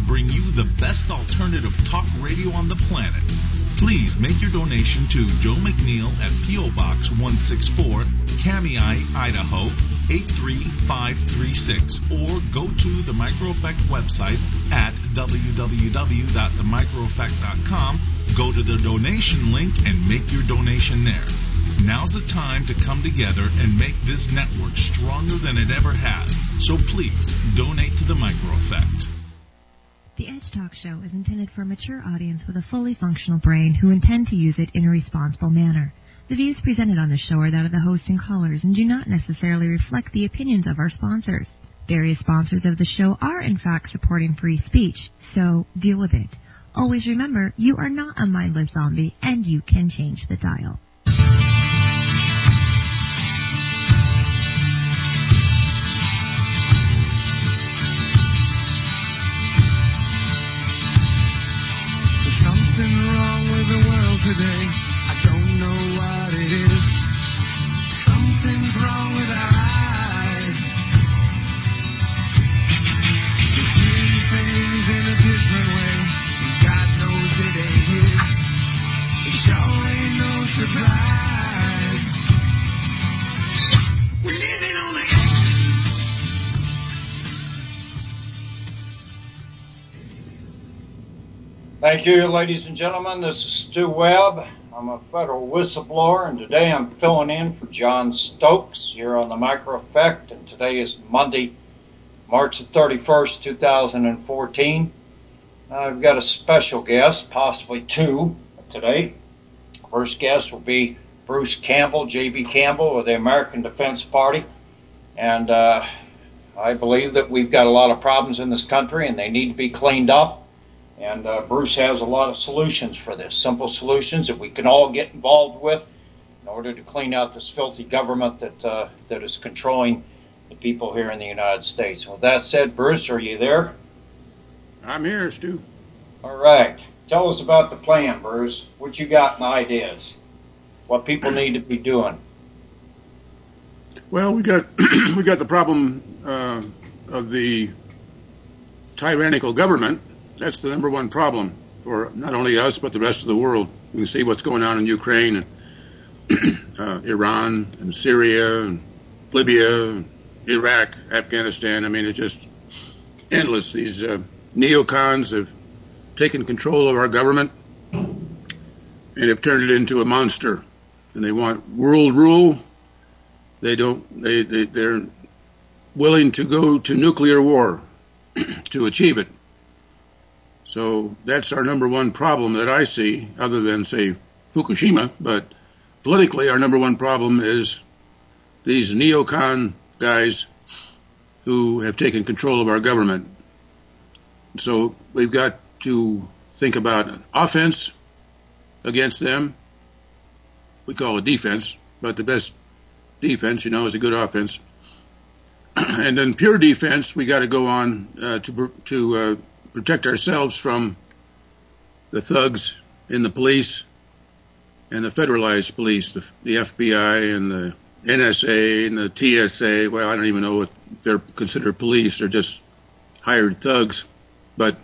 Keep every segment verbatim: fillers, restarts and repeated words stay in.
bring you the best alternative talk radio on the planet. Please make your donation to Joe McNeil at P O. Box one sixty-four, Kamei, Idaho eight three five three six, or go to the Micro Effect website at w w w dot the micro effect dot com. Go to the donation link and make your donation there. Now's the time to come together and make this network stronger than it ever has. So please donate to the Micro Effect. The Edge Talk Show is intended for a mature audience with a fully functional brain who intend to use it in a responsible manner. The views presented on the show are that of the host and callers and do not necessarily reflect the opinions of our sponsors. Various sponsors of the show are, in fact, supporting free speech, so deal with it. Always remember, you are not a mindless zombie, and you can change the dial. There's something wrong with the world today. I don't know what it is. Something's wrong with our eyes. We see things in a different way, and God knows it ain't his. It sure ain't no surprise. We're living on the edge. Thank you, ladies and gentlemen. This is Stu Webb. I'm a federal whistleblower, and today I'm filling in for John Stokes here on the Micro Effect, and today is Monday, March the thirty-first, two thousand fourteen. I've got a special guest, possibly two, today. First guest will be Bruce Campbell, J B Campbell of the American Defense Party, and uh, I believe that we've got a lot of problems in this country, and they need to be cleaned up. And uh, Bruce has a lot of solutions for this, simple solutions that we can all get involved with in order to clean out this filthy government that uh, that is controlling the people here in the United States. With that said, Bruce, are you there? I'm here, Stu. All right. Tell us about the plan, Bruce. What you got in ideas? What people need to be doing? Well, we got we got the problem uh, of the tyrannical government. That's the number one problem for not only us, but the rest of the world. We can see what's going on in Ukraine and uh, Iran and Syria and Libya, and Iraq, Afghanistan. I mean, it's just endless. These uh, neocons have taken control of our government and have turned it into a monster. And they want world rule. They don't. They, they they're willing to go to nuclear war to achieve it. So that's our number one problem that I see, other than, say, Fukushima. But politically, our number one problem is these neocon guys who have taken control of our government. So we've got to think about an offense against them. We call it defense, but the best defense, you know, is a good offense. And then pure defense, we got to go on uh, to to uh, protect ourselves from the thugs in the police and the federalized police, the, the F B I and the N S A and the T S A. Well, I don't even know what they're considered police. They're just hired thugs. But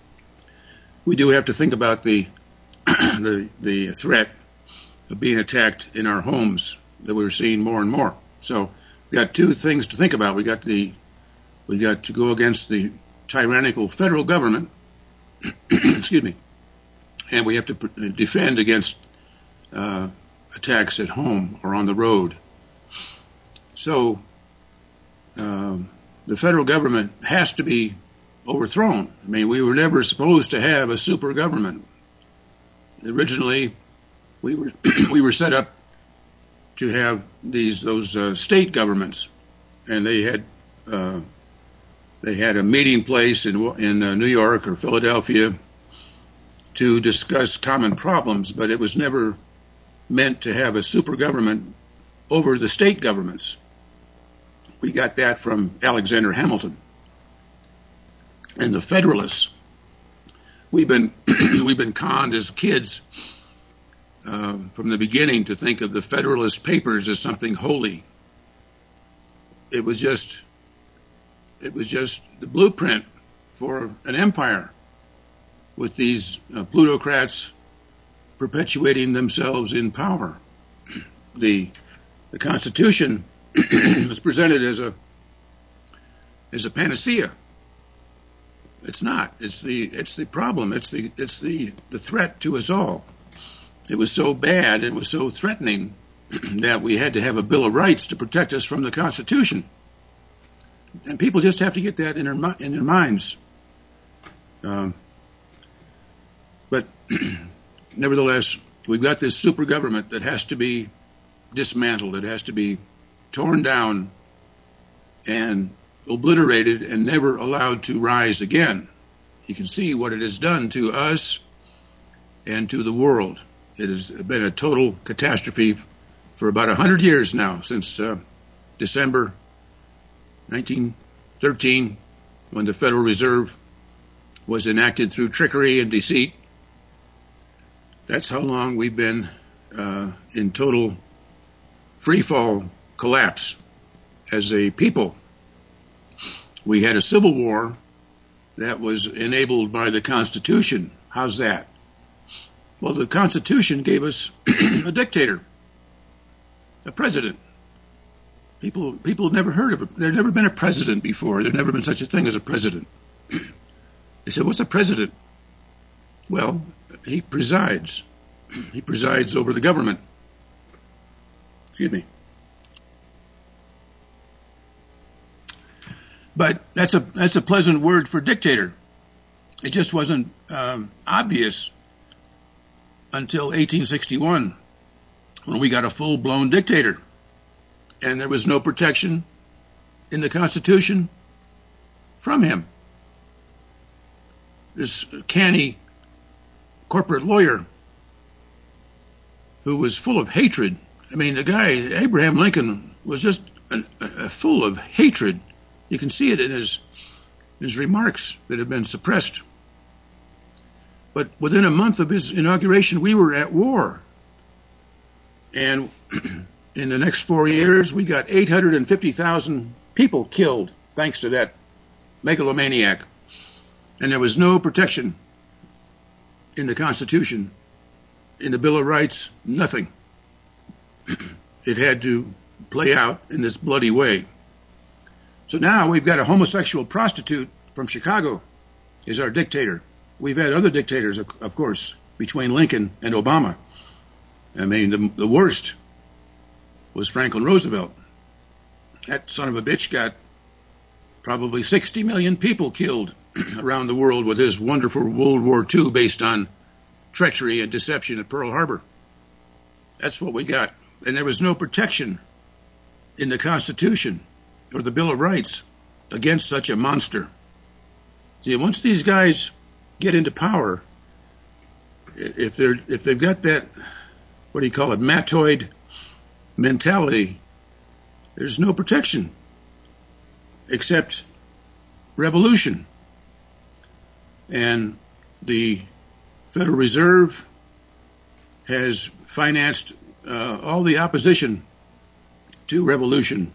we do have to think about the the the threat of being attacked in our homes that we're seeing more and more. So we got two things to think about. We got the we got to go against the tyrannical federal government, excuse me, and we have to pr- defend against uh, attacks at home or on the road. So um, the federal government has to be overthrown. I mean, we were never supposed to have a super government. Originally, we were we were set up to have these those uh, state governments, and they had. Uh, They had a meeting place in in uh, New York or Philadelphia to discuss common problems, but it was never meant to have a super government over the state governments. We got that from Alexander Hamilton and the Federalists. We've been we've been conned as kids uh, from the beginning to think of the Federalist Papers as something holy. It was just. It was just the blueprint for an empire. with these uh, plutocrats perpetuating themselves in power. The the Constitution was presented as a as a panacea. It's not. It's the it's the problem. It's the it's the, the threat to us all. It was so bad, it was so threatening that we had to have a Bill of Rights to protect us from the Constitution. And people just have to get that in their in their minds. Um, but nevertheless, we've got this super government that has to be dismantled. It has to be torn down and obliterated and never allowed to rise again. You can see what it has done to us and to the world. It has been a total catastrophe for about one hundred years now, since uh, December nineteen thirteen, when the Federal Reserve was enacted through trickery and deceit. That's how long we've been uh, in total free-fall collapse as a people. We had a civil war that was enabled by the Constitution. How's that? Well, the Constitution gave us a dictator, a president. People people have never heard of it. There's never been a president before. There's never been such a thing as a president. They said, what's a president? Well, he presides. He presides over the government. Excuse me. But that's a that's a pleasant word for dictator. It just wasn't um, obvious until eighteen sixty-one, when we got a full-blown dictator. And there was no protection in the Constitution from him. This canny corporate lawyer who was full of hatred. I mean, the guy, Abraham Lincoln, was just an, a, full of hatred. You can see it in his, his remarks that have been suppressed. But within a month of his inauguration, we were at war. And in the next four years, we got eight hundred fifty thousand people killed thanks to that megalomaniac. And there was no protection in the Constitution, in the Bill of Rights, nothing. It had to play out in this bloody way. So now we've got a homosexual prostitute from Chicago is our dictator. We've had other dictators, of, of course, between Lincoln and Obama. I mean, the, the worst was Franklin Roosevelt. That son of a bitch got probably sixty million people killed around the world with his wonderful World War Two based on treachery and deception at Pearl Harbor. That's what we got. And there was no protection in the Constitution or the Bill of Rights against such a monster. See, once these guys get into power, if they're if they've got that, what do you call it, matoid mentality, there's no protection except revolution. And the Federal Reserve has financed uh, all the opposition to revolution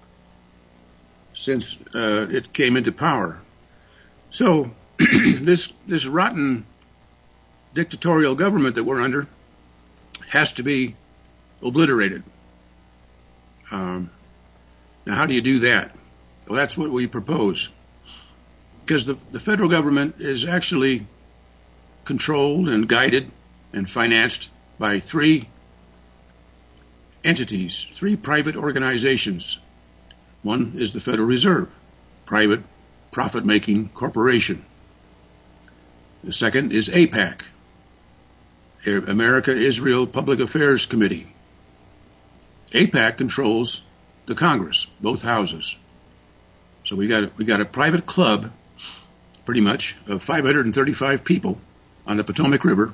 since uh, it came into power. So this this rotten dictatorial government that we're under has to be obliterated. Um, now, how do you do that? Well, that's what we propose. Because the, the federal government is actually controlled and guided and financed by three entities, three private organizations. One is the Federal Reserve, private profit-making corporation. The second is AIPAC, America-Israel Public Affairs Committee. AIPAC controls the Congress, both houses. So we got we got a private club, pretty much, of five hundred thirty-five people on the Potomac River,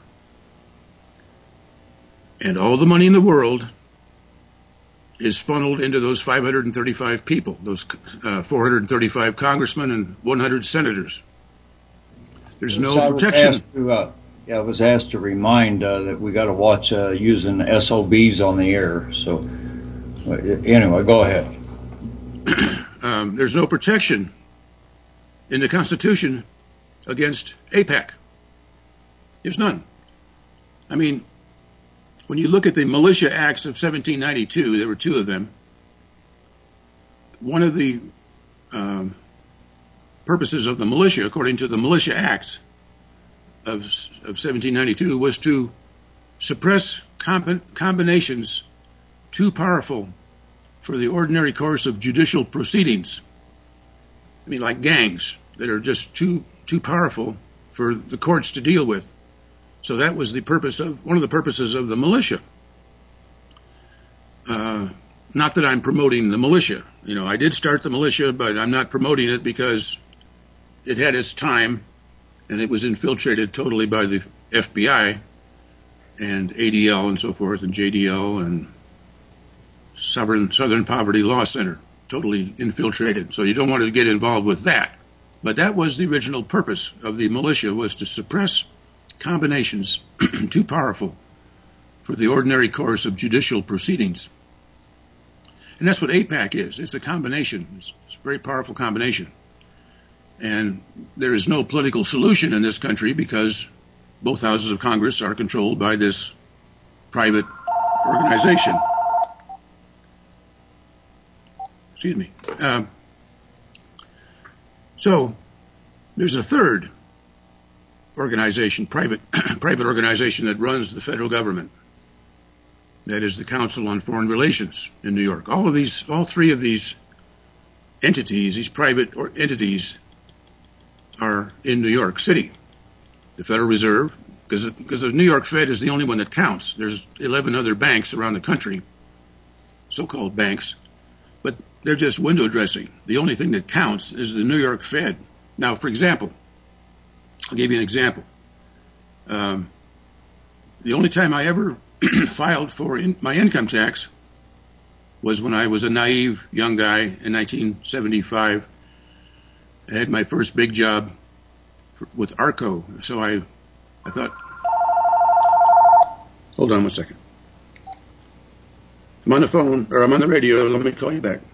and all the money in the world is funneled into those five hundred thirty-five people, those uh, four hundred thirty-five congressmen and one hundred senators. There's no I protection. Was to, uh, yeah, I was asked to remind uh, that we got to watch uh, using S O Bs on the air. So anyway, go ahead. um, there's no protection in the Constitution against AIPAC. There's none. I mean, when you look at the Militia Acts of seventeen ninety-two, there were two of them. One of the um, purposes of the militia, according to the Militia Acts of, of seventeen ninety-two, was to suppress comb- combinations too powerful for the ordinary course of judicial proceedings. I mean, like gangs that are just too too powerful for the courts to deal with. So that was the purpose of one of the purposes of the militia. Uh, not that I'm promoting the militia. You know, I did start the militia, but I'm not promoting it because it had its time, and it was infiltrated totally by the F B I and A D L and so forth, and J D L and Southern Southern Poverty Law Center, totally infiltrated. So you don't want to get involved with that. But that was the original purpose of the militia, was to suppress combinations too powerful for the ordinary course of judicial proceedings. And that's what A PAC is. It's a combination. It's, it's a very powerful combination. And there is no political solution in this country because both houses of Congress are controlled by this private organization. Excuse me. Uh, so there's a third organization, private private organization that runs the federal government. That is the Council on Foreign Relations in New York. All of these, all three of these entities, these private or entities, are in New York City. The Federal Reserve, because because the New York Fed is the only one that counts. There's eleven other banks around the country, so-called banks, but they're just window dressing. The only thing that counts is the New York Fed. Now, for example, I'll give you an example. Um, the only time I ever filed for in, my income tax was when I was a naive young guy in nineteen seventy-five. I had my first big job for, with ARCO. So I, I thought, hold on one second. I'm on the phone, or I'm on the radio. Let me call you back.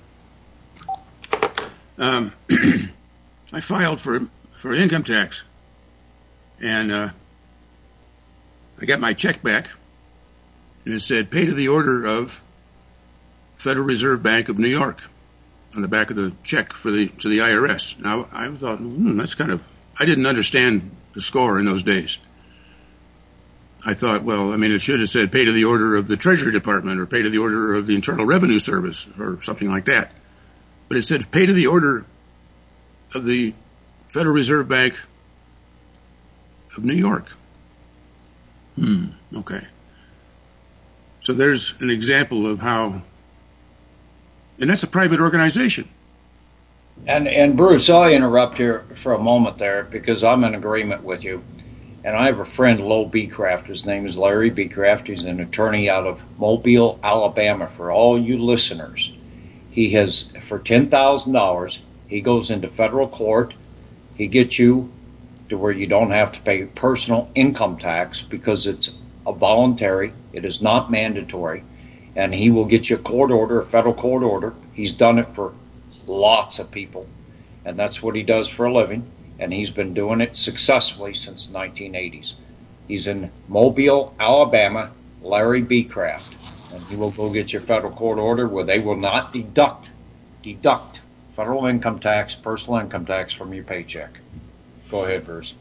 Um, I filed for for income tax, and uh, I got my check back, and it said, pay to the order of Federal Reserve Bank of New York on the back of the check for the to the I R S. Now, I thought, hmm, that's kind of, I didn't understand the score in those days. I thought, well, I mean, it should have said pay to the order of the Treasury Department or pay to the order of the Internal Revenue Service or something like that. But it said pay to the order of the Federal Reserve Bank of New York. Hmm, okay. So there's an example of how, and that's a private organization. And and Bruce, I'll interrupt here for a moment there because I'm in agreement with you. And I have a friend, Lowell Beecraft. His name is Larry Beecraft. He's an attorney out of Mobile, Alabama. For all you listeners, he has, for ten thousand dollars, he goes into federal court. He gets you to where you don't have to pay personal income tax because it's a voluntary. It is not mandatory. And he will get you a court order, a federal court order. He's done it for lots of people. And that's what he does for a living. And he's been doing it successfully since the nineteen eighties. He's in Mobile, Alabama, Larry Beecraft. And he will go get your federal court order where they will not deduct, deduct federal income tax, personal income tax from your paycheck. Go ahead, Bruce.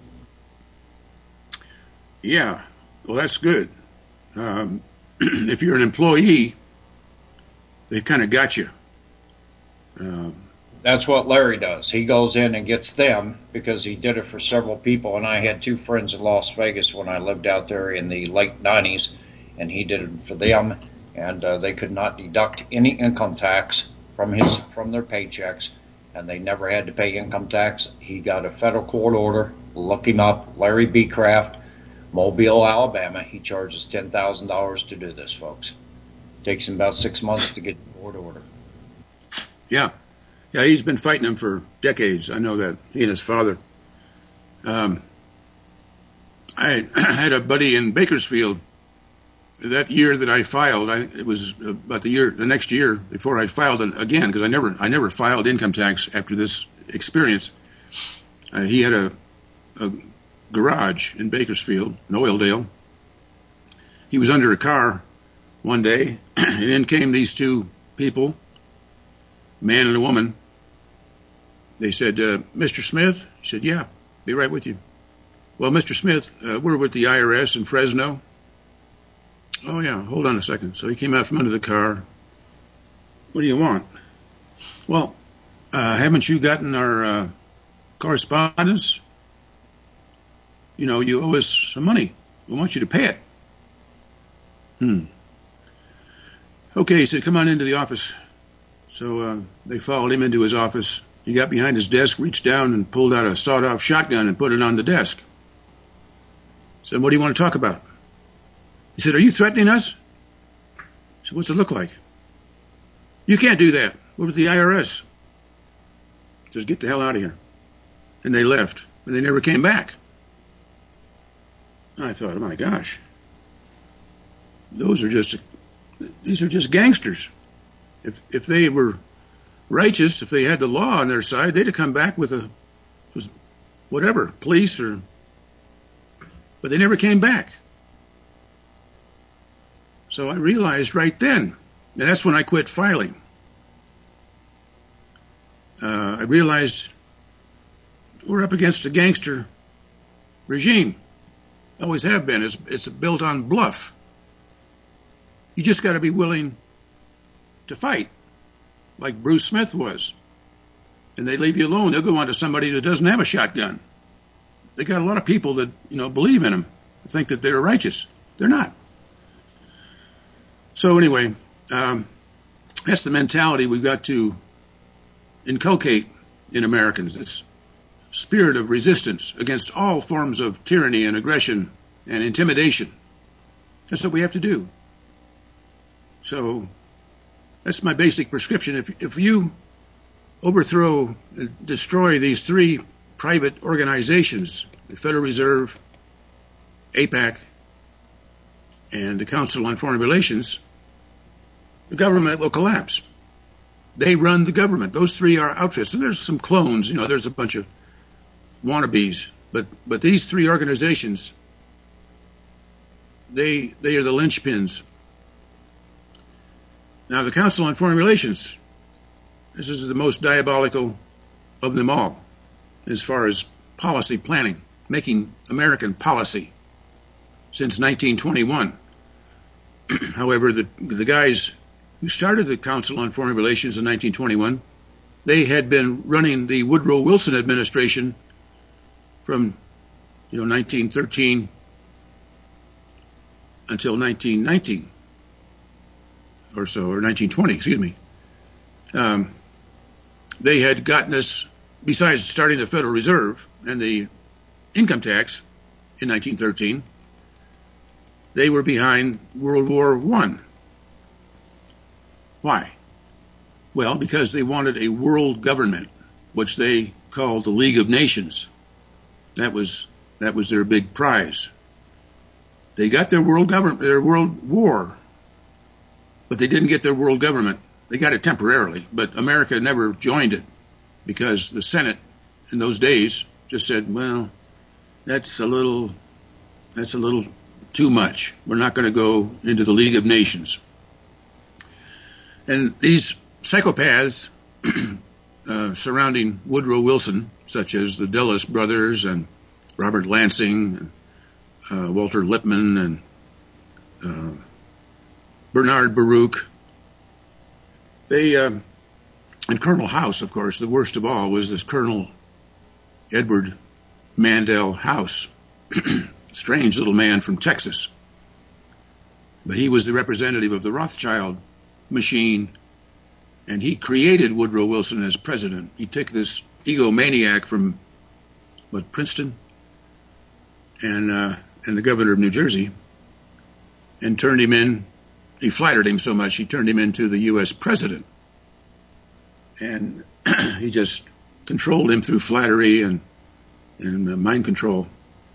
Yeah, well, that's good. Um, if you're an employee, they've kind of got you. Um, That's what Larry does. He goes in and gets them because he did it for several people. And I had two friends in Las Vegas when I lived out there in the late nineties, and he did it for them. And uh, they could not deduct any income tax from his from their paychecks, and they never had to pay income tax. He got a federal court order. Look him up, Larry Beecraft, Mobile, Alabama. He charges ten thousand dollars to do this, folks. Takes him about six months to get the court order. Yeah. Yeah, he's been fighting them for decades. I know that. He and his father. Um, I, I had a buddy in Bakersfield. That year that I filed, I, it was about the year, the next year before I filed again, because I never, I never filed income tax after this experience. Uh, he had a, a garage in Bakersfield, in Oildale. He was under a car one day, and in came these two people, a man and a woman. They said, uh, Mister Smith? He said, yeah, be right with you. Well, Mister Smith, uh, we're with the I R S in Fresno. Oh, yeah, hold on a second. So he came out from under the car. What do you want? Well, uh, haven't you gotten our uh, correspondence? You know, you owe us some money. We want you to pay it. Hmm. Okay, he said, come on into the office. So uh, they followed him into his office. He got behind his desk, reached down, and pulled out a sawed-off shotgun and put it on the desk. Said, what do you want to talk about? He said, are you threatening us? I said, what's it look like? You can't do that. We're with the I R S. He said, get the hell out of here. And they left, and they never came back. I thought, oh my gosh, those are just, these are just gangsters. If if they were righteous, if they had the law on their side, they'd have come back with a, was whatever, police or, but they never came back. So I realized right then, and that's when I quit filing. Uh, I realized we're up against a gangster regime. Always have been. It's, it's built on bluff. You just got to be willing to fight, like Bruce Smith was. And they leave you alone. They'll go on to somebody that doesn't have a shotgun. They got a lot of people that, you know, believe in them, think that they're righteous. They're not. So anyway, um, that's the mentality we've got to inculcate in Americans. This spirit of resistance against all forms of tyranny and aggression and intimidation. That's what we have to do. So that's my basic prescription. If, if you overthrow and destroy these three private organizations, the Federal Reserve, AIPAC, and the Council on Foreign Relations, the government will collapse. They run the government. Those three are outfits. And there's some clones, you know, there's a bunch of wannabes. But but these three organizations, they they are the linchpins. Now, the Council on Foreign Relations, this is the most diabolical of them all as far as policy planning, making American policy since nineteen twenty-one. However, the the guys who started the Council on Foreign Relations in nineteen twenty-one, they had been running the Woodrow Wilson administration from, you know, nineteen thirteen until nineteen nineteen or so, or nineteen twenty, excuse me. Um, they had gotten us, besides starting the Federal Reserve and the income tax in nineteen thirteen, they were behind World War One. Why? Well, because they wanted a world government, which they called the League of Nations. That was that was their big prize. They got their world government, their world war, but they didn't get their world government. They got it temporarily, but America never joined it because the Senate in those days just said, "Well, that's a little, that's a little too much. We're not going to go into the League of Nations." And these psychopaths uh, surrounding Woodrow Wilson, such as the Dulles brothers and Robert Lansing, and uh, Walter Lippmann, and uh, Bernard Baruch, they uh, and Colonel House, of course, the worst of all was this Colonel Edward Mandel House, strange little man from Texas, but he was the representative of the Rothschild machine, and he created Woodrow Wilson as president. He took this egomaniac from, what, Princeton, and uh, and the governor of New Jersey, and turned him in. He flattered him so much, he turned him into the U S president. And he just controlled him through flattery and, and uh, mind control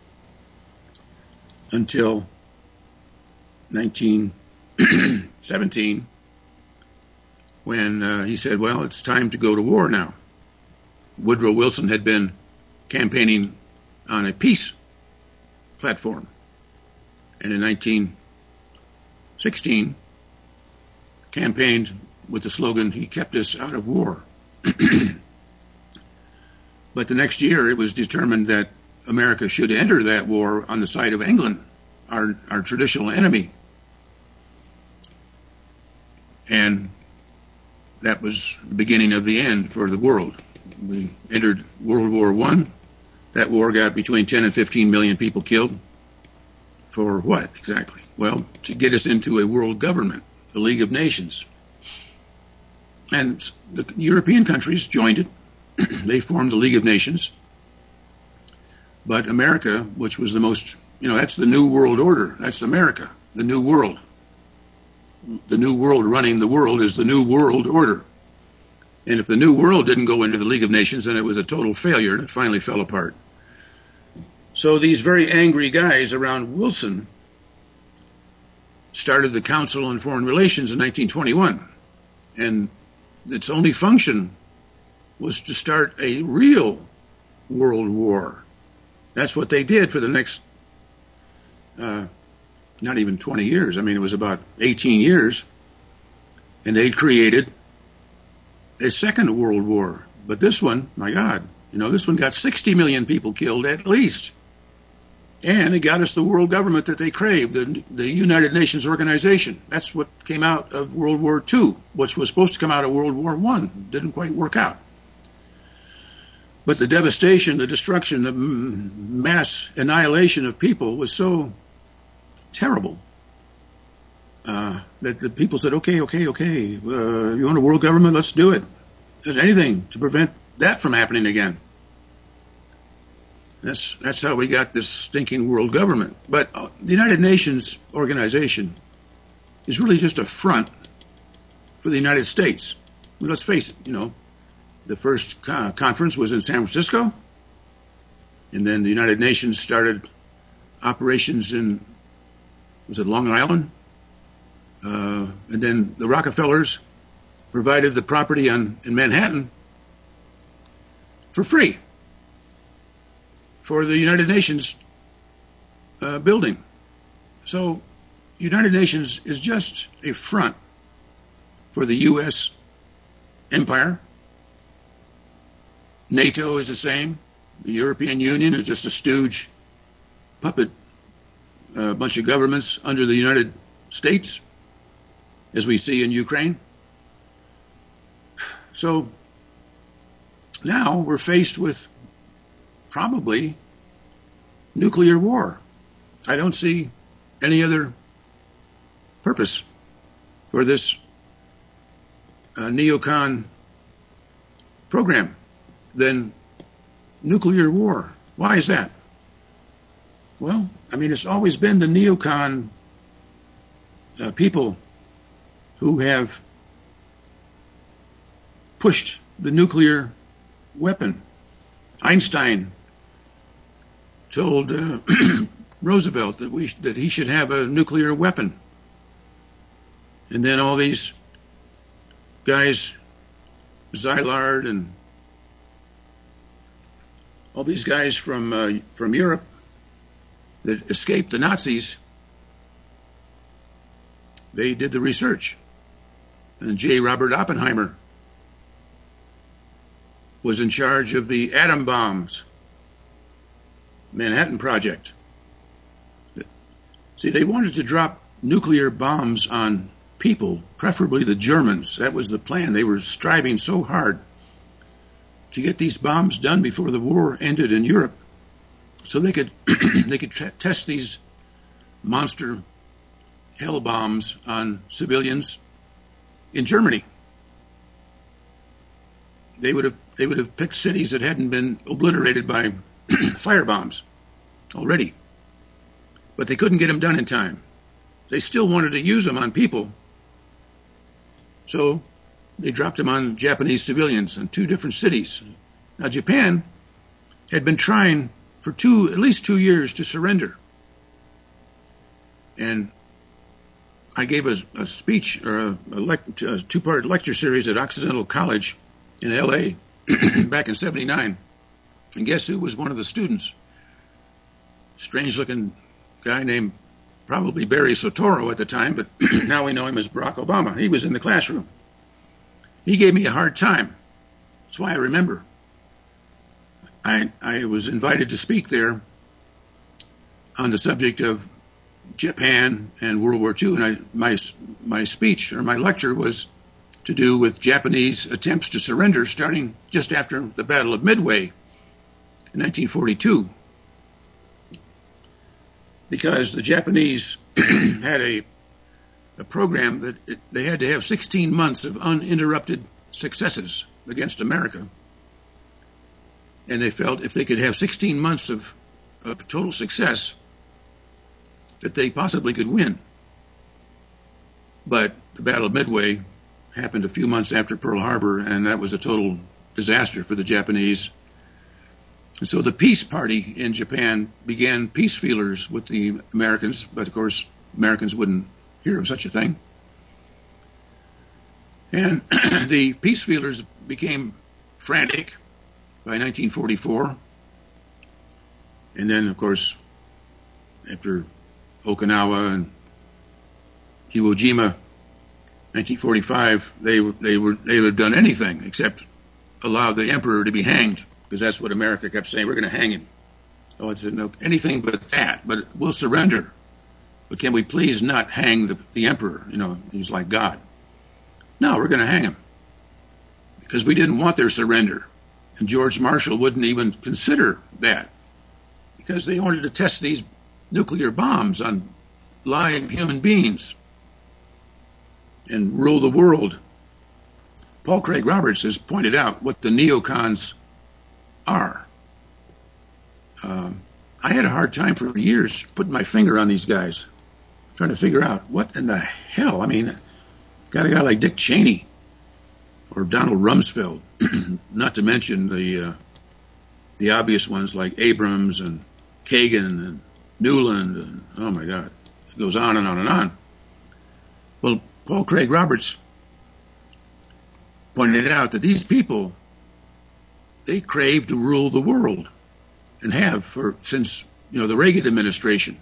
until nineteen seventeen, when uh, he said, well, it's time to go to war now. Woodrow Wilson had been campaigning on a peace platform. And in nineteen sixteen, campaigned with the slogan, "He kept us out of war." But the next year, it was determined that America should enter that war on the side of England, our, our traditional enemy. And that was the beginning of the end for the world. We entered World War One. That war got between ten and fifteen million people killed. For what, exactly? Well, to get us into a world government, the League of Nations. And the European countries joined it. They formed the League of Nations. But America, which was the most, you know, that's the New World Order. That's America, the New World. The New World running the world is the New World Order. And if the New World didn't go into the League of Nations, then it was a total failure, and it finally fell apart. So these very angry guys around Wilson started the Council on Foreign Relations in nineteen twenty-one. And its only function was to start a real world war. That's what they did for the next, uh, not even twenty years. I mean, it was about eighteen years. And they'd created a second world war. But this one, my God, you know, this one got sixty million people killed at least. And it got us the world government that they craved, the, the United Nations Organization. That's what came out of World War Two, which was supposed to come out of World War One. Didn't quite work out. But the devastation, the destruction, the mass annihilation of people was so terrible uh, that the people said, okay, okay, okay, uh, you want a world government? Let's do it. There's anything to prevent that from happening again. That's that's how we got this stinking world government. But uh, the United Nations organization is really just a front for the United States. I mean, let's face it, you know, the first co- conference was in San Francisco, and then the United Nations started operations in, was it Long Island? Uh, and then the Rockefellers provided the property on, in Manhattan for free for the United Nations uh, building. So United Nations is just a front for the U S empire. NATO is the same. The European Union is just a stooge puppet, a uh, bunch of governments under the United States, as we see in Ukraine. So now we're faced with probably nuclear war. I don't see any other purpose for this uh, neocon program than nuclear war. Why is that? Well, I mean, it's always been the neocon uh, people who have pushed the nuclear weapon. Einstein told uh, Roosevelt that we that he should have a nuclear weapon, and then all these guys, Szilard and all these guys from uh, from Europe that escaped the Nazis, they did the research. And J. Robert Oppenheimer was in charge of the atom bombs, Manhattan Project. See, they wanted to drop nuclear bombs on people, preferably the Germans. That was the plan. They were striving so hard to get these bombs done before the war ended in Europe, so they could they could tra- test these monster hell bombs on civilians in Germany. They would have they would have picked cities that hadn't been obliterated by fire bombs already, but they couldn't get them done in time. They still wanted to use them on people, so they dropped them on Japanese civilians in two different cities. Now, Japan had been trying for two, at least two years to surrender. And I gave a, a speech or a, a, lect, a two-part lecture series at Occidental College in L A back in seventy-nine. And guess who was one of the students? strange-looking guy named probably Barry Soetoro at the time, but now we know him as Barack Obama. He was in the classroom. He gave me a hard time. That's why I remember. I, I was invited to speak there on the subject of Japan and World War Two, and I, my, my speech or my lecture was to do with Japanese attempts to surrender starting just after the Battle of Midway in nineteen forty-two. Because the Japanese had a, a program that it, they had to have sixteen months of uninterrupted successes against America. And they felt if they could have sixteen months of, of total success, that they possibly could win. But the Battle of Midway happened a few months after Pearl Harbor, and that was a total disaster for the Japanese. And so the Peace Party in Japan began peace feelers with the Americans, but of course Americans wouldn't hear of such a thing. And the peace feelers became frantic by nineteen forty-four. And then, of course, after Okinawa and Iwo Jima, nineteen forty-five, they they were they would have done anything except allow the emperor to be hanged, because that's what America kept saying, we're going to hang him. Oh, I said, no, anything but that, but we'll surrender. But can we please not hang the, the emperor? You know, he's like God. No, we're going to hang him, because we didn't want their surrender. And George Marshall wouldn't even consider that, because they wanted to test these nuclear bombs on live human beings and rule the world. Paul Craig Roberts has pointed out what the neocons are. Um, I had a hard time for years putting my finger on these guys, trying to figure out what in the hell. I mean, got a guy like Dick Cheney or Donald Rumsfeld, not to mention the uh, the obvious ones like Abrams and Kagan and Newland, and oh my God, it goes on and on and on. Well, Paul Craig Roberts pointed out that these people, they crave to rule the world, and have for since you know the Reagan administration,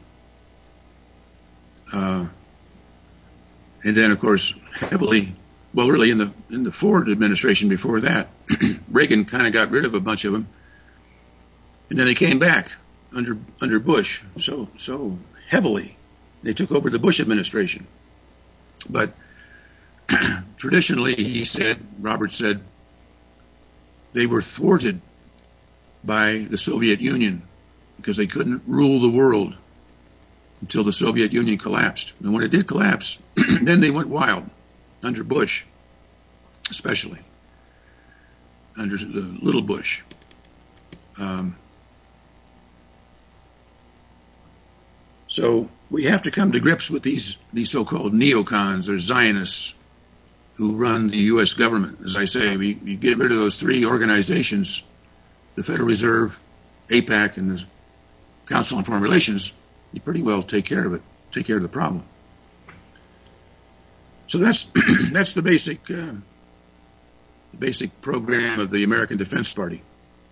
uh, and then of course heavily, well, really in the in the Ford administration before that. Reagan kind of got rid of a bunch of them, and then they came back under under Bush so so heavily. They took over the Bush administration, but traditionally, he said, Robert said, they were thwarted by the Soviet Union because they couldn't rule the world until the Soviet Union collapsed. And when it did collapse, then they went wild under Bush, especially under the little Bush. Um, so we have to come to grips with these, these so-called neocons or Zionists who run the U S government. As I say, we, we get rid of those three organizations, the Federal Reserve, AIPAC, and the Council on Foreign Relations, you pretty well take care of it, take care of the problem. So that's that's the basic uh, the basic program of the American Defense Party.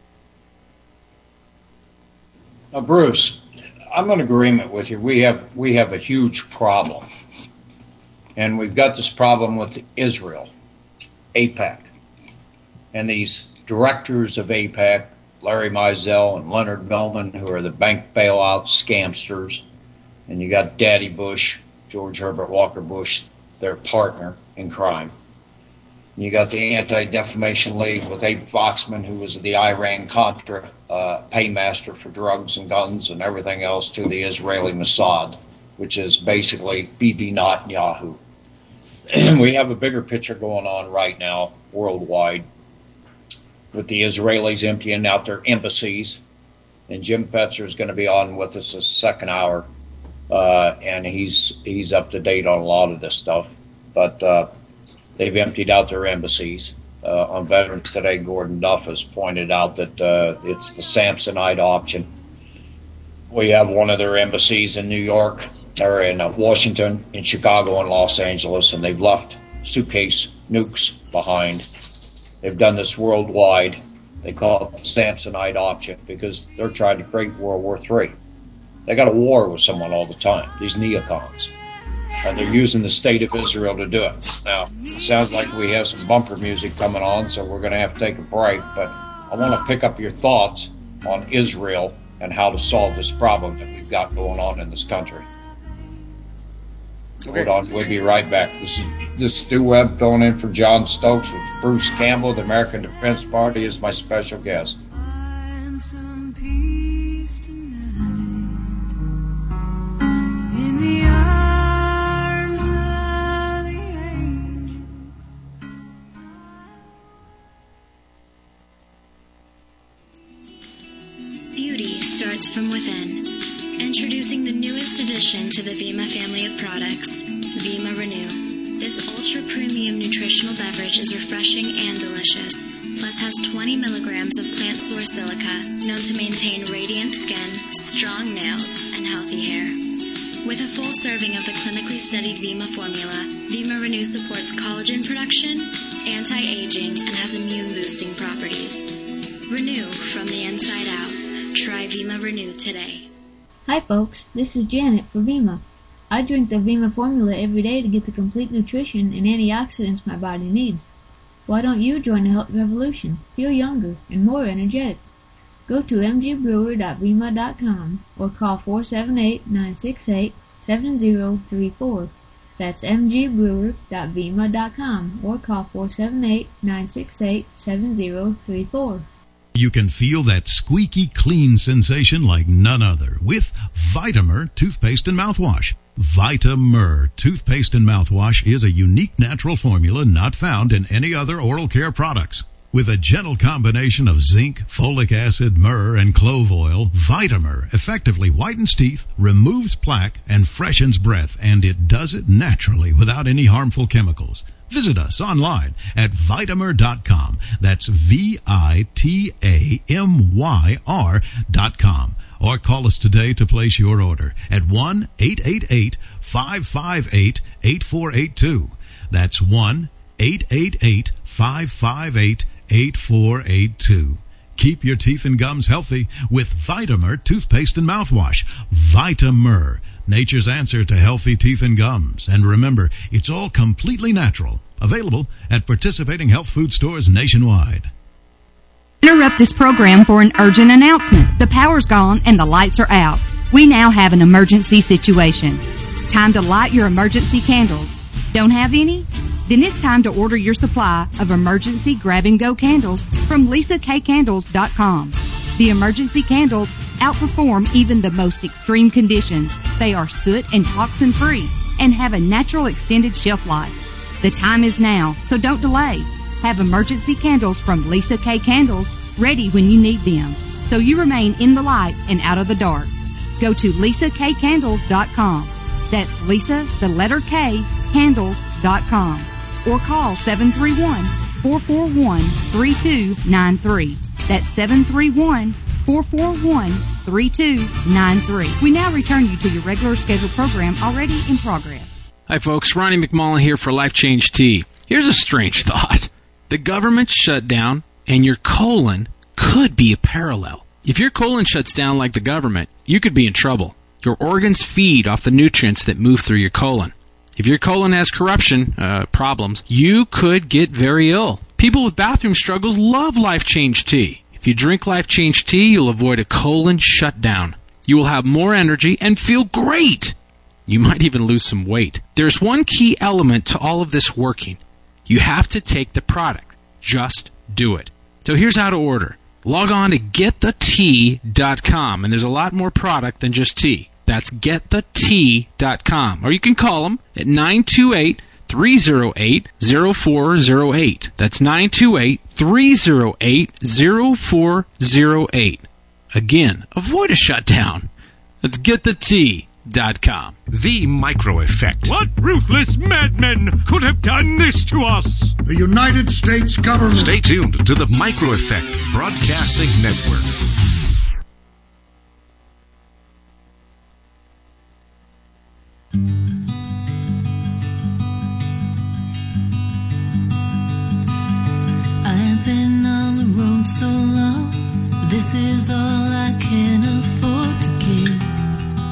Now, Bruce, I'm in agreement with you. We have we have a huge problem. And we've got this problem with Israel, AIPAC, and these directors of AIPAC, Larry Mizell and Leonard Bellman, who are the bank bailout scamsters. And you got Daddy Bush, George Herbert Walker Bush, their partner in crime. And you got the Anti-Defamation League with Abe Foxman, who was the Iran-Contra uh, paymaster for drugs and guns and everything else, to the Israeli Mossad, which is basically Bibi Netanyahu. We have a bigger picture going on right now worldwide with the Israelis emptying out their embassies. And Jim Fetzer is going to be on with us this second hour, uh, and he's he's up to date on a lot of this stuff. But uh, they've emptied out their embassies. Uh, on Veterans Today, Gordon Duff has pointed out that uh, it's the Samsonite option. We have one of their embassies in New York, or in uh, Washington, in Chicago, and Los Angeles, and they've left suitcase nukes behind. They've done this worldwide. They call it the Samsonite option because they're trying to create World War Three. They got a war with someone all the time, these neocons. And they're using the state of Israel to do it. Now, it sounds like we have some bumper music coming on, so we're going to have to take a break. But I want to pick up your thoughts on Israel and how to solve this problem that we've got going on in this country. Okay. Hold on, we'll be right back. This is, this is Stu Webb filling in for John Stokes with Bruce Campbell, the American Defense Party, is my special guest. Find some peace tonight in the arms of the angel. Beauty starts from within. Introducing the newest addition to the Vima family of products, Vima Renew. This ultra-premium nutritional beverage is refreshing and delicious, plus has twenty milligrams of plant source silica, known to maintain radiant skin, strong nails, and healthy hair. With a full serving of the clinically studied Vima formula, Vima Renew supports collagen production, anti-aging, and has immune-boosting properties. Renew from the inside out. Try Vima Renew today. Hi folks, this is Janet for Vima. I drink the Vima formula every day to get the complete nutrition and antioxidants my body needs. Why don't you join the health revolution, feel younger, and more energetic? Go to m g brewer dot vima dot com or call four seven eight, nine six eight, seven zero three four. That's m g brewer dot vima dot com or call four seven eight, nine six eight, seven zero three four. You can feel that squeaky clean sensation like none other with Vitamer toothpaste and mouthwash. Vitamer toothpaste and mouthwash is a unique natural formula not found in any other oral care products. With a gentle combination of zinc, folic acid, myrrh, and clove oil, Vitamer effectively whitens teeth, removes plaque, and freshens breath, and it does it naturally without any harmful chemicals. Visit us online at Vitamer dot com. That's V I T A M Y R dot com. Or call us today to place your order at one eight eight eight, five five eight, eight four eight two. That's one eight eight eight, five five eight, eight four eight two. Keep your teeth and gums healthy with Vitamer toothpaste and mouthwash. Vitamer, nature's answer to healthy teeth and gums. And remember, it's all completely natural. Available at participating health food stores nationwide. Interrupt this program for an urgent announcement. The power's gone and the lights are out. We now have an emergency situation. Time to light your emergency candles. Don't have any? Then it's time to order your supply of emergency grab-and-go candles from Lisa K Candles dot com. The emergency candles outperform even the most extreme conditions. They are soot and toxin-free and have a natural extended shelf life. The time is now, so don't delay. Have emergency candles from Lisa K Candles ready when you need them, so you remain in the light and out of the dark. Go to Lisa K Candles dot com. That's Lisa, the letter K, Candles dot com. Or call seven three one, four four one, three two nine three. That's seven three one, four four one, three two nine three. We now return you to your regular scheduled program already in progress. Hi folks, Ronnie McMullen here for Life Change Tea. Here's a strange thought. The government shut down and your colon could be a parallel. If your colon shuts down like the government, you could be in trouble. Your organs feed off the nutrients that move through your colon. If your colon has corruption uh, problems, you could get very ill. People with bathroom struggles love Life Change Tea. If you drink Life Change Tea, you'll avoid a colon shutdown. You will have more energy and feel great. You might even lose some weight. There's one key element to all of this working. You have to take the product. Just do it. So here's how to order. Log on to get the tea dot com, and there's a lot more product than just tea. That's get the tea dot com. Or you can call them at nine two eight, three oh eight, oh four oh eight. That's nine two eight, three oh eight, oh four oh eight. Again, avoid a shutdown. Let's get the tea dot com. The Micro Effect. What ruthless madmen could have done this to us? The United States government. Stay tuned to the Micro Effect Broadcasting Network. I've been on the road so long, this is all I can afford to give.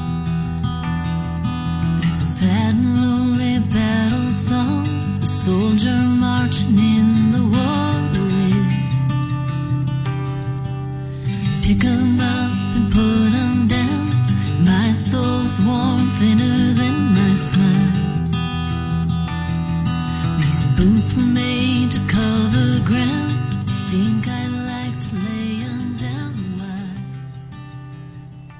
boots were made to cover ground. Think I'd like to lay 'em down a while.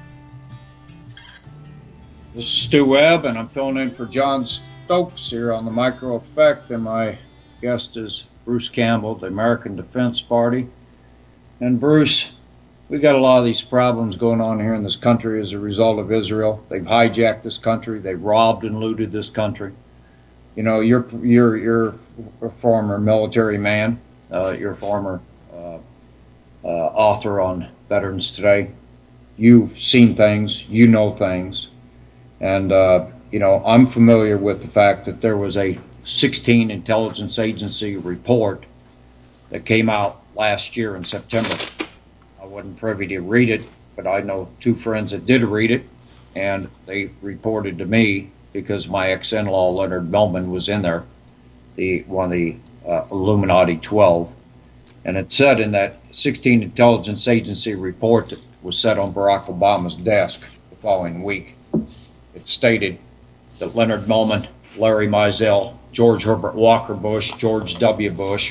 This is Stu Webb, and I'm filling in for John Stokes here on the Micro Effect, and my guest is Bruce Campbell, the American Defense Party. And Bruce, we got a lot of these problems going on here in this country as a result of Israel. They've hijacked this country. They've robbed and looted this country. You know, you're you're you're a former military man. Uh, you're a former uh, uh, author on Veterans Today. You've seen things. You know things. And, uh, you know, I'm familiar with the fact that there was a sixteen intelligence agency report that came out last year in September. I wasn't privy to read it, but I know two friends that did read it, and they reported to me because my ex-in-law Leonard Mellman was in there, the one of the uh, Illuminati twelve, and it said in that sixteen intelligence agency report that was set on Barack Obama's desk the following week, it stated that Leonard Mellman, Larry Mizell, George Herbert Walker Bush, George W. Bush,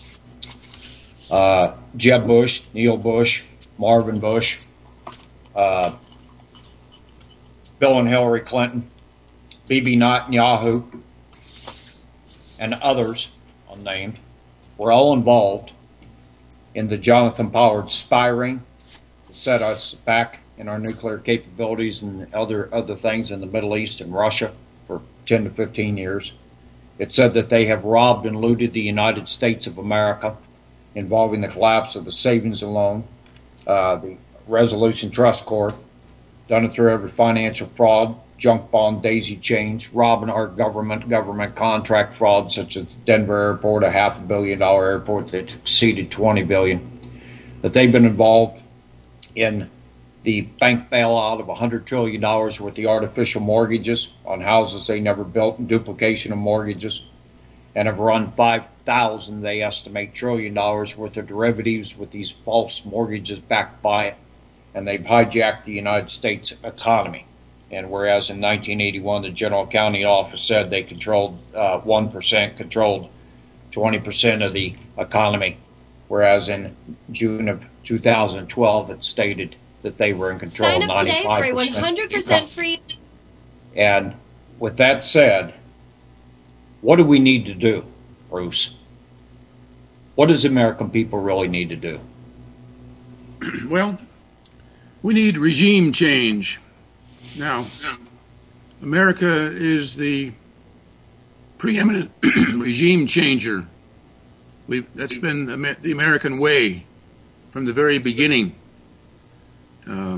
uh, Jeb Bush, Neil Bush, Marvin Bush, uh, Bill and Hillary Clinton, Bibi Netanyahu, and others unnamed were all involved in the Jonathan Pollard spy ring that set us back in our nuclear capabilities and other other things in the Middle East and Russia for ten to fifteen years. It said that they have robbed and looted the United States of America, involving the collapse of the savings and loan, uh, the Resolution Trust Corp, done it through every financial fraud, junk bond daisy chains, robbing our government, government contract fraud, such as Denver Airport, a half a billion dollar airport that exceeded twenty billion dollars, that they've been involved in the bank bailout of one hundred trillion dollars worth of artificial mortgages on houses they never built and duplication of mortgages, and have run five thousand, they estimate, trillion dollars worth of derivatives with these false mortgages backed by it, and they've hijacked the United States economy. And whereas in nineteen eighty-one the General Accounting Office said they controlled uh, one percent, controlled twenty percent of the economy, whereas in June of two thousand twelve it stated that they were in control Sign of up today ninety-five percent. for a one hundred percent free. And with that said, what do we need to do, Bruce? What does the American people really need to do? Well, we need regime change. Now, America is the preeminent regime changer. We've, that's been the American way from the very beginning. Uh,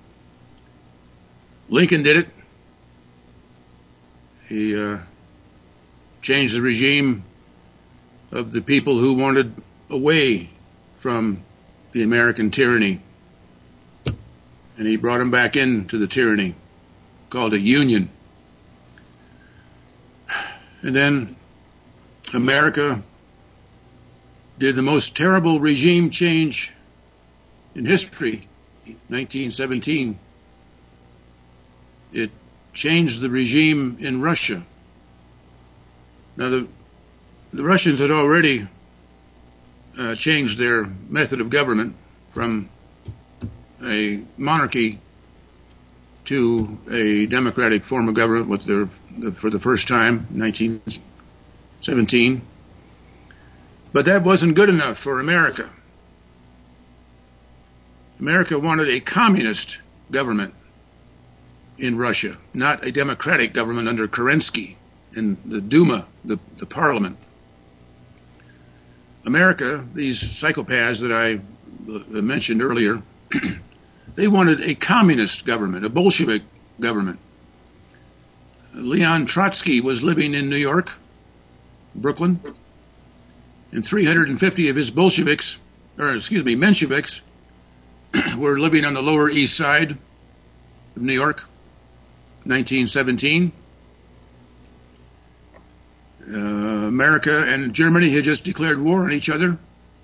Lincoln did it. He uh, changed the regime of the people who wanted away from the American tyranny. And he brought them back into the tyranny, called a union. And then America did the most terrible regime change in history, nineteen seventeen. It changed the regime in Russia. Now, the, the Russians had already uh, changed their method of government from a monarchy to a democratic form of government with their, the, for the first time, nineteen seventeen. But that wasn't good enough for America. America wanted a communist government in Russia, not a democratic government under Kerensky in the Duma, the, the parliament. America, these psychopaths that I mentioned earlier, they wanted a communist government, a Bolshevik government. Leon Trotsky was living in New York, Brooklyn, and three hundred fifty of his Bolsheviks, or excuse me, Mensheviks, were living on the Lower East Side of New York, nineteen seventeen. Uh, America and Germany had just declared war on each other.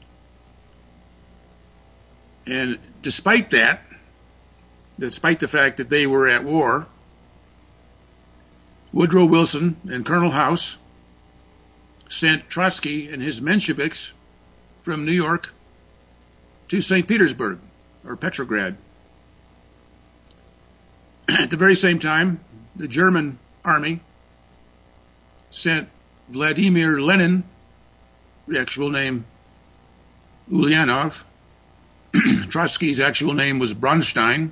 And despite that, despite the fact that they were at war, Woodrow Wilson and Colonel House sent Trotsky and his Mensheviks from New York to Saint Petersburg, or Petrograd. At the very same time, the German army sent Vladimir Lenin, the actual name Ulyanov. Trotsky's actual name was Bronstein.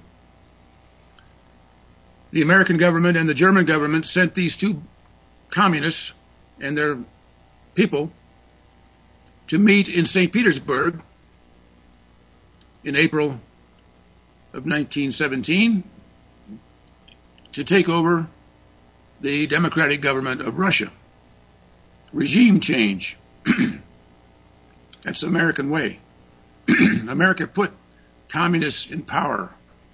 The American government and the German government sent these two communists and their people to meet in Saint Petersburg in April of nineteen seventeen to take over the democratic government of Russia. Regime change. That's the American way. America put communists in power.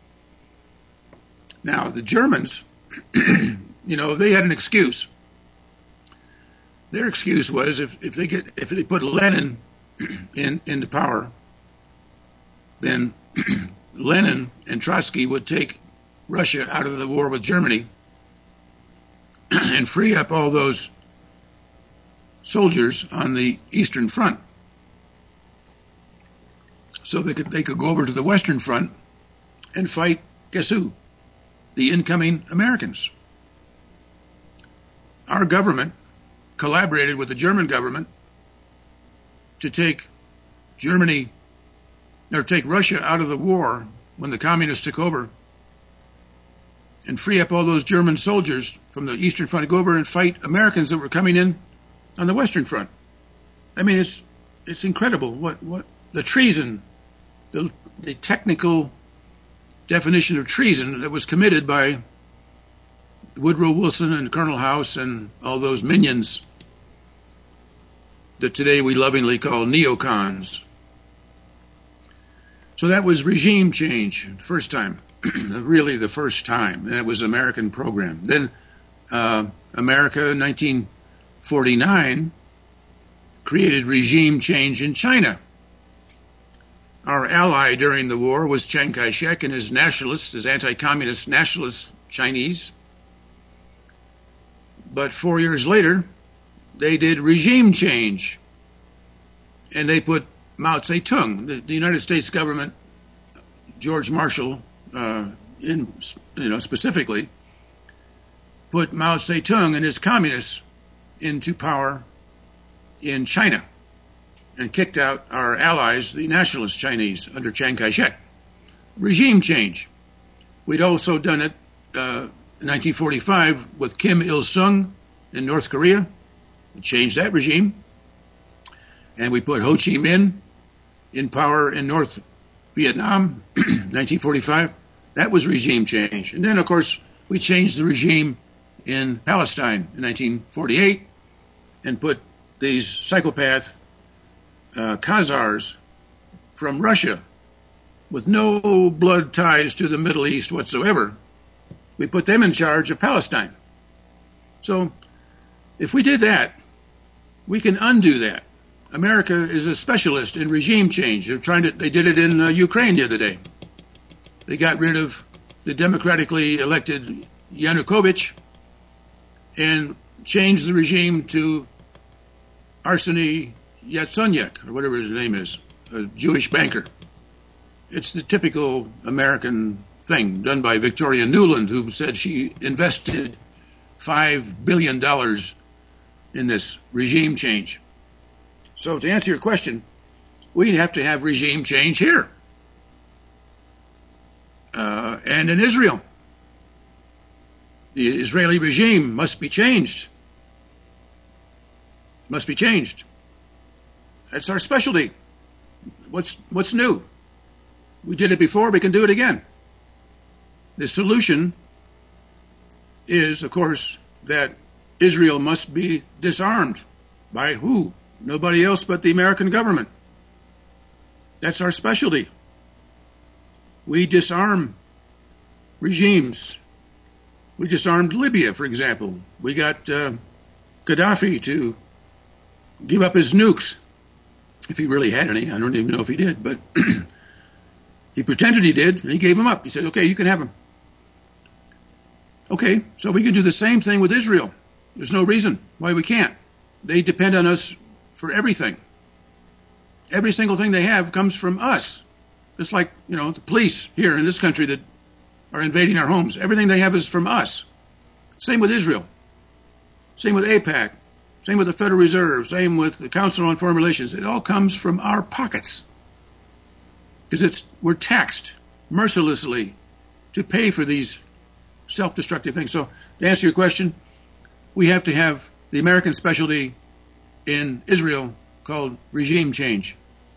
Now, the Germans, you know, they had an excuse. Their excuse was if, if they get if they put Lenin in into power, then Lenin and Trotsky would take Russia out of the war with Germany and free up all those soldiers on the Eastern Front. So they could they could go over to the Western Front and fight, guess who? The incoming Americans. Our government collaborated with the German government to take Germany, or take Russia out of the war when the communists took over and free up all those German soldiers from the Eastern Front to go over and fight Americans that were coming in on the Western Front. I mean, it's it's incredible what, what the treason, the, the technical definition of treason that was committed by Woodrow Wilson and Colonel House and all those minions that today we lovingly call neocons. So that was regime change, the first time, really the first time. That was an American program. Then uh, America in nineteen forty-nine created regime change in China. Our ally during the war was Chiang Kai-shek and his nationalists, his anti-communist nationalist Chinese. But four years later, they did regime change. And they put Mao Zedong, the, the United States government, George Marshall, uh, in you know specifically, put Mao Zedong and his communists into power in China and kicked out our allies, the nationalist Chinese, under Chiang Kai-shek. Regime change. We'd also done it uh, in nineteen forty-five with Kim Il-sung in North Korea. We changed that regime. And we put Ho Chi Minh in power in North Vietnam, nineteen forty-five. That was regime change. And then, of course, we changed the regime in Palestine in nineteen forty-eight and put these psychopath uh, Khazars from Russia with no blood ties to the Middle East whatsoever. We put them in charge of Palestine. So if we did that, we can undo that. America is a specialist in regime change. They're trying to. They did it in uh, Ukraine the other day. They got rid of the democratically elected Yanukovych and changed the regime to Arseny Yatsenyuk, or whatever his name is, a Jewish banker. It's the typical American thing done by Victoria Nuland, who said she invested five billion dollars in this regime change. So to answer your question, we'd have to have regime change here uh, and in Israel. The Israeli regime must be changed. Must be changed. That's our specialty. What's what's new? We did it before, we can do it again. The solution is, of course, that Israel must be disarmed. By who? Nobody else but the American government. That's our specialty. We disarm regimes. We disarmed Libya, for example. We got uh, Gaddafi to give up his nukes, if he really had any. I don't even know if he did, but he pretended he did, and he gave them up. He said, okay, you can have them. Okay, so we can do the same thing with Israel. There's no reason why we can't. they depend on us for everything. Every single thing they have comes from us. Just like, you know, the police here in this country that are invading our homes. Everything they have is from us. Same with Israel. Same with AIPAC. Same with the Federal Reserve. Same with the Council on Foreign Relations. It all comes from our pockets. Because it's we're taxed mercilessly to pay for these self-destructive things. So to answer your question, we have to have the American specialty in Israel called regime change.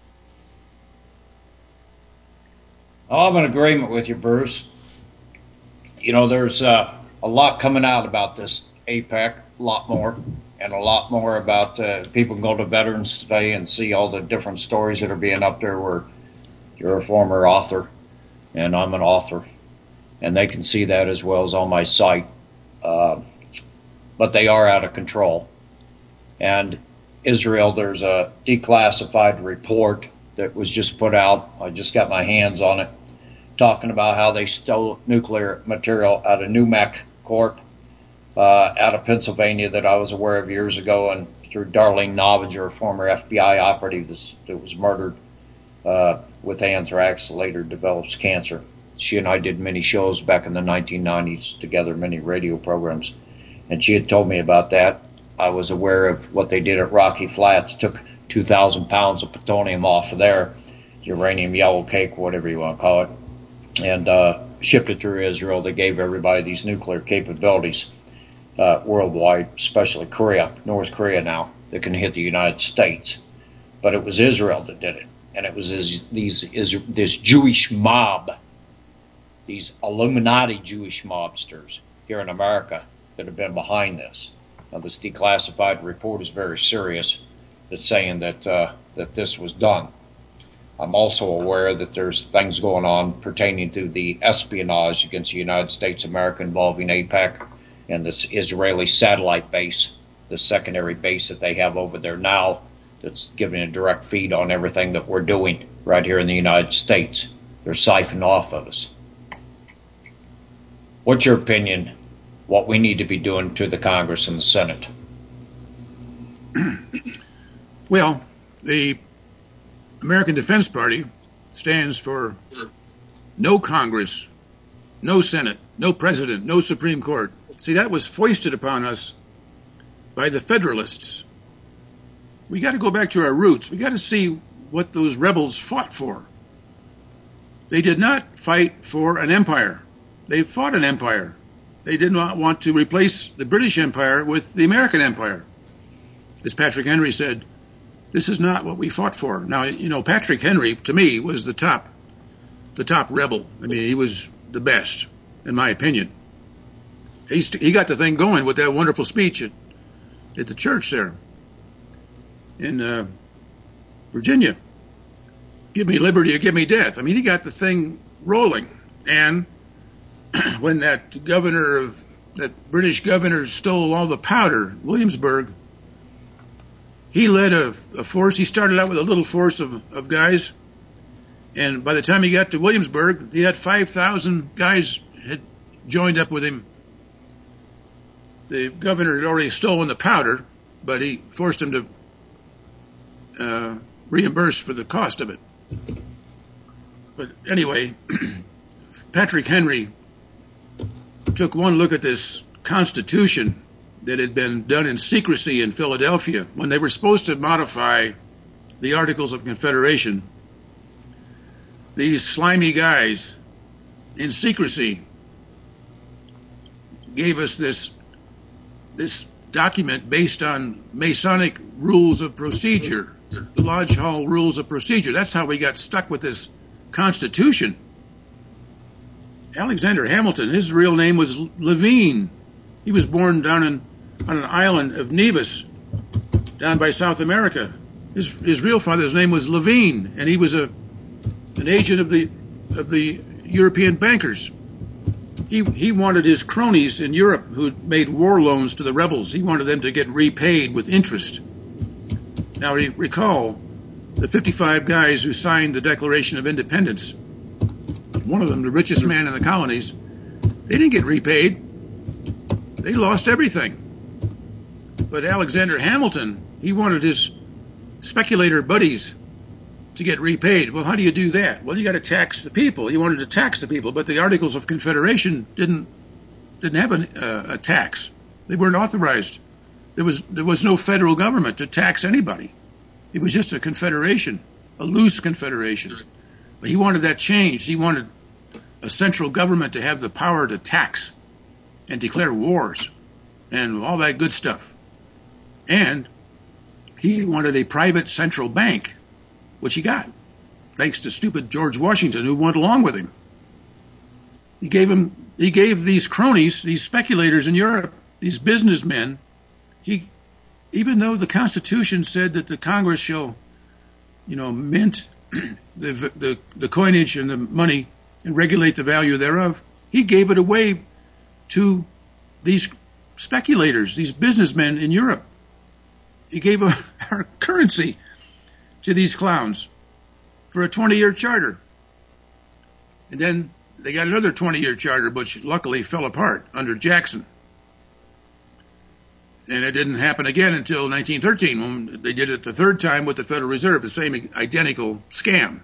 I'm in agreement with you, Bruce. You know, there's uh, a lot coming out about this AIPAC, a lot more, and a lot more about uh, people can go to Veterans Today and see all the different stories that are being up there where you're a former author and I'm an author, and they can see that as well as on my site. Uh, but they are out of control. And Israel, there's a declassified report that was just put out. I just got my hands on it, talking about how they stole nuclear material out of NUMEC Corp, uh, out of Pennsylvania, that I was aware of years ago, and through Darlene Novinger, a former F B I operative that was murdered uh, with anthrax, later develops cancer. She and I did many shows back in the nineteen nineties together, many radio programs, and she had told me about that. I was aware of what they did at Rocky Flats, took two thousand pounds of plutonium off of there, uranium yellow cake, whatever you want to call it, and uh, shipped it through Israel. They gave everybody these nuclear capabilities uh, worldwide, especially Korea, North Korea now, that can hit the United States. But it was Israel that did it, and it was this, these, is, this Jewish mob, these Illuminati Jewish mobsters here in America that have been behind this. Now, this declassified report is very serious. It's saying that uh, that this was done. I'm also aware that there's things going on pertaining to the espionage against the United States of America involving AIPAC and this Israeli satellite base, the secondary base that they have over there now, that's giving a direct feed on everything that we're doing right here in the United States. They're siphoning off of us. What's your opinion? What we need to be doing to the Congress and the Senate? Well, the American Defense Party stands for no Congress, no Senate, no President, no Supreme Court. See, that was foisted upon us by the Federalists. We got to go back to our roots. We got to see what those rebels fought for. They did not fight for an empire. They fought an empire. They did not want to replace the British Empire with the American Empire. As Patrick Henry said, this is not what we fought for. Now, you know, Patrick Henry, to me, was the top, the top rebel. I mean, he was the best, in my opinion. He's, he got the thing going with that wonderful speech at, at the church there in uh, Virginia. Give me liberty or give me death. I mean, he got the thing rolling. And when that governor of that British governor stole all the powder, Williamsburg, he led a, a force. He started out with a little force of, of guys, and by the time he got to Williamsburg, he had five thousand guys had joined up with him. The governor had already stolen the powder, but he forced him to uh, reimburse for the cost of it. But anyway, Patrick Henry took one look at this Constitution that had been done in secrecy in Philadelphia when they were supposed to modify the Articles of Confederation. These slimy guys in secrecy gave us this this document based on Masonic rules of procedure, the Lodge Hall rules of procedure. That's how we got stuck with this Constitution. Alexander Hamilton, his real name was Levine. He was born down in, on an island of Nevis, down by South America. His his real father's name was Levine, and he was a an agent of the of the European bankers. He he wanted his cronies in Europe who made war loans to the rebels. He wanted them to get repaid with interest. Now recall the fifty-five guys who signed the Declaration of Independence. One of them, the richest man in the colonies, they didn't get repaid. They lost everything. But Alexander Hamilton, he wanted his speculator buddies to get repaid. Well, how do you do that? Well, you got to tax the people. He wanted to tax the people, but the Articles of Confederation didn't didn't have an, uh, a tax. They weren't authorized. There was there was no federal government to tax anybody. It was just a confederation, a loose confederation. But he wanted that changed. He wanted a central government to have the power to tax and declare wars and all that good stuff. And he wanted a private central bank, which he got, thanks to stupid George Washington, who went along with him. He gave him, he gave these cronies, these speculators in Europe, these businessmen, he, even though the Constitution said that the Congress shall, you know, mint the, the the coinage and the money and regulate the value thereof, he gave it away to these speculators, these businessmen in Europe. He gave a, our currency to these clowns for a twenty-year charter. And then they got another twenty-year charter, which luckily fell apart under Jackson. And it didn't happen again until nineteen thirteen, when they did it the third time with the Federal Reserve, the same identical scam.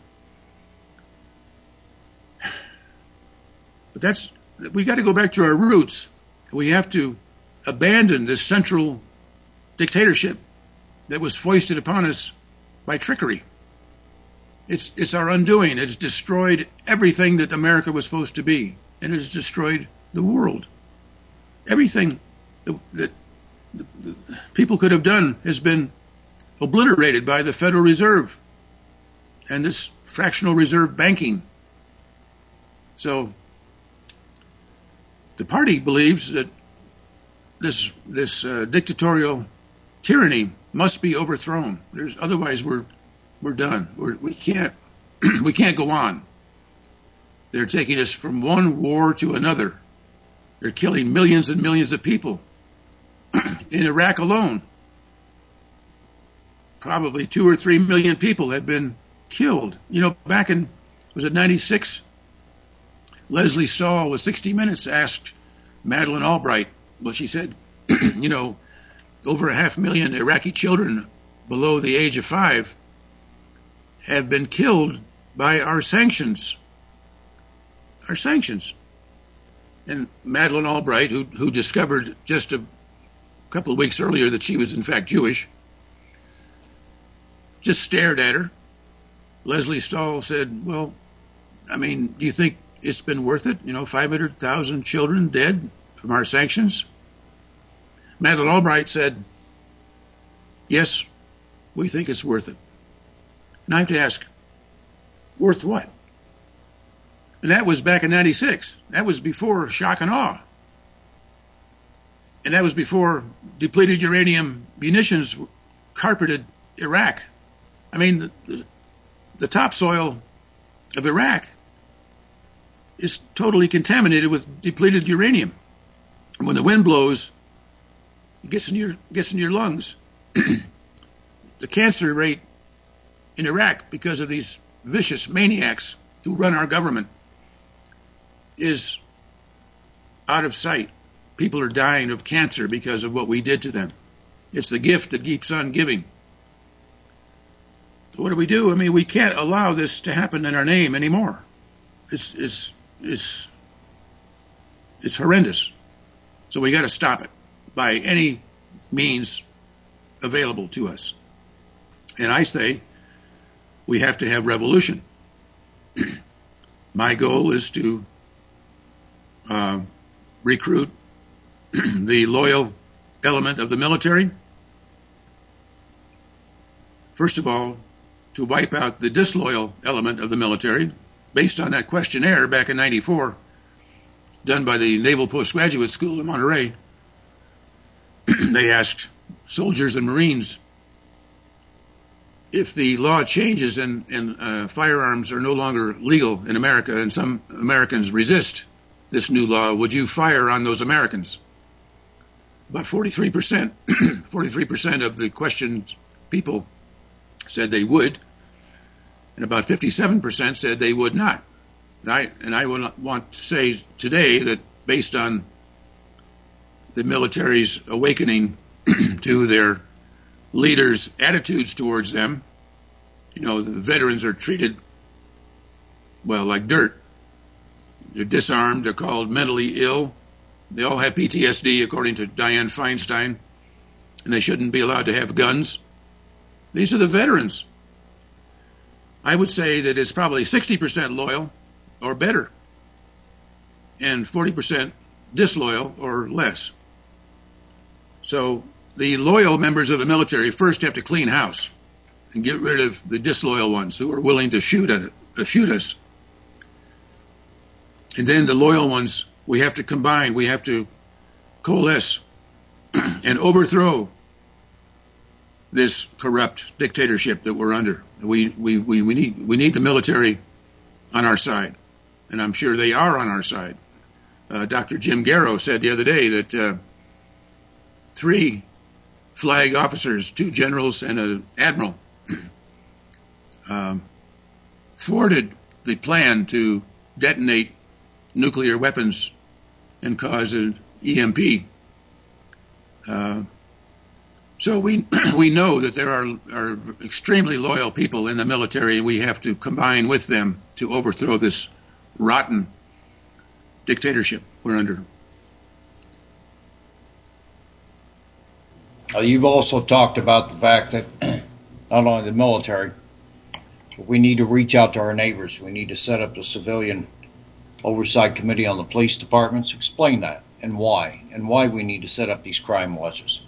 But that's, we got to go back to our roots. We have to abandon this central dictatorship that was foisted upon us by trickery. It's it's our undoing. It's destroyed everything that America was supposed to be, and it's destroyed the world. Everything that, that people could have done has been obliterated by the Federal Reserve and this fractional reserve banking. So the party believes that this this uh, dictatorial tyranny must be overthrown. There's, otherwise, we're we're done. We're, we can't we can't go on. They're taking us from one war to another. They're killing millions and millions of people. In Iraq alone, probably two or three million people have been killed. You know, back in, was it ninety-six? Leslie Stahl with sixty minutes asked Madeleine Albright, well, she said, you know, over a half million Iraqi children below the age of five have been killed by our sanctions. Our sanctions. And Madeleine Albright, who, who discovered just a couple of weeks earlier that she was in fact Jewish, just stared at her. Leslie Stahl said, well, I mean, do you think it's been worth it? You know, five hundred thousand children dead from our sanctions? Madeleine Albright said, yes, we think it's worth it. And I have to ask, worth what? And that was back in ninety-six. That was before shock and awe. And that was before depleted uranium munitions carpeted Iraq. I mean, the, the, the topsoil of Iraq is totally contaminated with depleted uranium. And when the wind blows, it gets in your, gets in your lungs. The cancer rate in Iraq, because of these vicious maniacs who run our government, is out of sight. People are dying of cancer because of what we did to them. It's the gift that keeps on giving. So what do we do? I mean, we can't allow this to happen in our name anymore. It's it's it's it's horrendous. So we got to stop it by any means available to us. And I say we have to have revolution. My goal is to uh, recruit the loyal element of the military. First of all, to wipe out the disloyal element of the military, based on that questionnaire back in ninety-four, done by the Naval Postgraduate School in Monterey. They asked soldiers and Marines, if the law changes and, and uh, firearms are no longer legal in America and some Americans resist this new law, would you fire on those Americans? About forty-three percent, forty-three percent of the questioned people said they would, and about fifty-seven percent said they would not. And I, and I would want to say today that based on the military's awakening to their leaders' attitudes towards them. You know, the veterans are treated, well, like dirt. They're disarmed. They're called mentally ill. They all have P T S D, according to Dianne Feinstein, and they shouldn't be allowed to have guns. These are the veterans. I would say that it's probably sixty percent loyal or better, and forty percent disloyal or less. So the loyal members of the military first have to clean house and get rid of the disloyal ones who are willing to shoot at it, uh, shoot us. And then the loyal ones, we have to combine, we have to coalesce and overthrow this corrupt dictatorship that we're under. We, we, we, we need we need the military on our side, and I'm sure they are on our side. Uh, Doctor Jim Garrow said the other day that uh, three flag officers, two generals and an admiral, um, thwarted the plan to detonate nuclear weapons and cause an E M P. Uh, so we we know that there are, are extremely loyal people in the military, and we have to combine with them to overthrow this rotten dictatorship we're under. Uh, you've also talked about the fact that not only the military, but we need to reach out to our neighbors. We need to set up a civilian oversight committee on the police departments. Explain that and why, and why we need to set up these crime watches.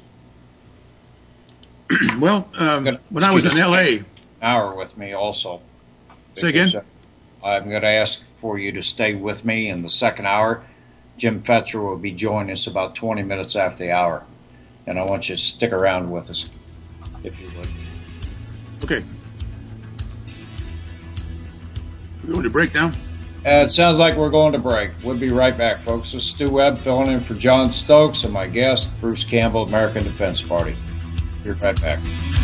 Well, um, when I was in L A, an hour with me also. Say again? I'm going to ask for you to stay with me in the second hour. Jim Fetzer will be joining us about twenty minutes after the hour, and I want you to stick around with us, if you would. Okay. We're going to break now? Uh, it sounds like we're going to break. We'll be right back, folks. This is Stu Webb filling in for John Stokes and my guest, Bruce Campbell, American Defense Party. Be right back.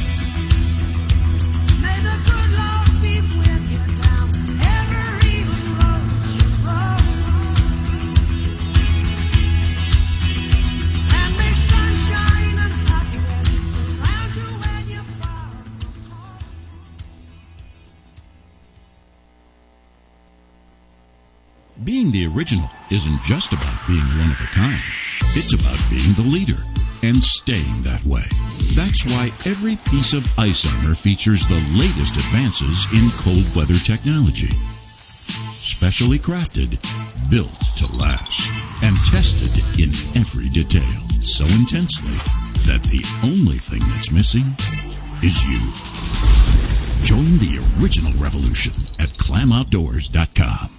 Being the original isn't just about being one of a kind. It's about being the leader and staying that way. That's why every piece of ice armor features the latest advances in cold weather technology. Specially crafted, built to last, and tested in every detail so intensely that the only thing that's missing is you. Join the original revolution at clam outdoors dot com.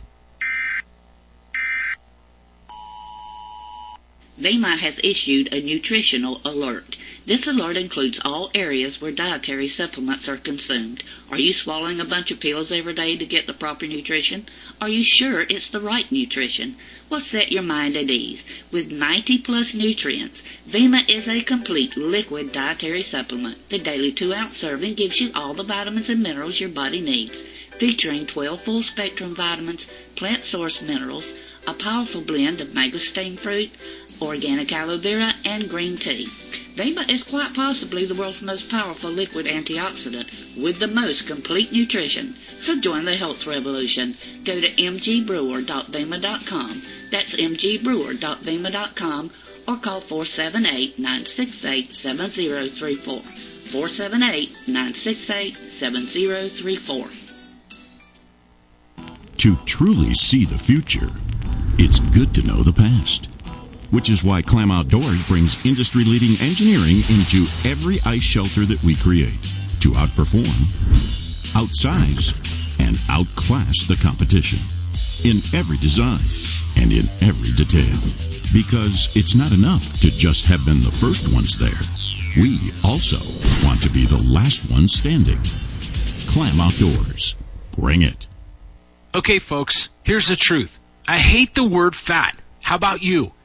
VEMA has issued a nutritional alert. This alert includes all areas where dietary supplements are consumed. Are you swallowing a bunch of pills every day to get the proper nutrition? Are you sure it's the right nutrition? Well, set your mind at ease. With ninety plus nutrients, VEMA is a complete liquid dietary supplement. The daily two ounce serving gives you all the vitamins and minerals your body needs, featuring twelve full spectrum vitamins, plant source minerals, a powerful blend of mangosteen fruit, organic aloe vera, and green tea. VEMA is quite possibly the world's most powerful liquid antioxidant with the most complete nutrition. So join the health revolution. Go to m g brewer dot vema dot com. That's m g brewer dot vema dot com or call four seven eight, nine six eight, seven zero three four. four seven eight, nine six eight, seven zero three four. To truly see the future, it's good to know the past. Which is why Clam Outdoors brings industry-leading engineering into every ice shelter that we create to outperform, outsize, and outclass the competition in every design and in every detail. Because it's not enough to just have been the first ones there. We also want to be the last ones standing. Clam Outdoors. Bring it. Okay, folks, here's the truth. I hate the word fat. How about you?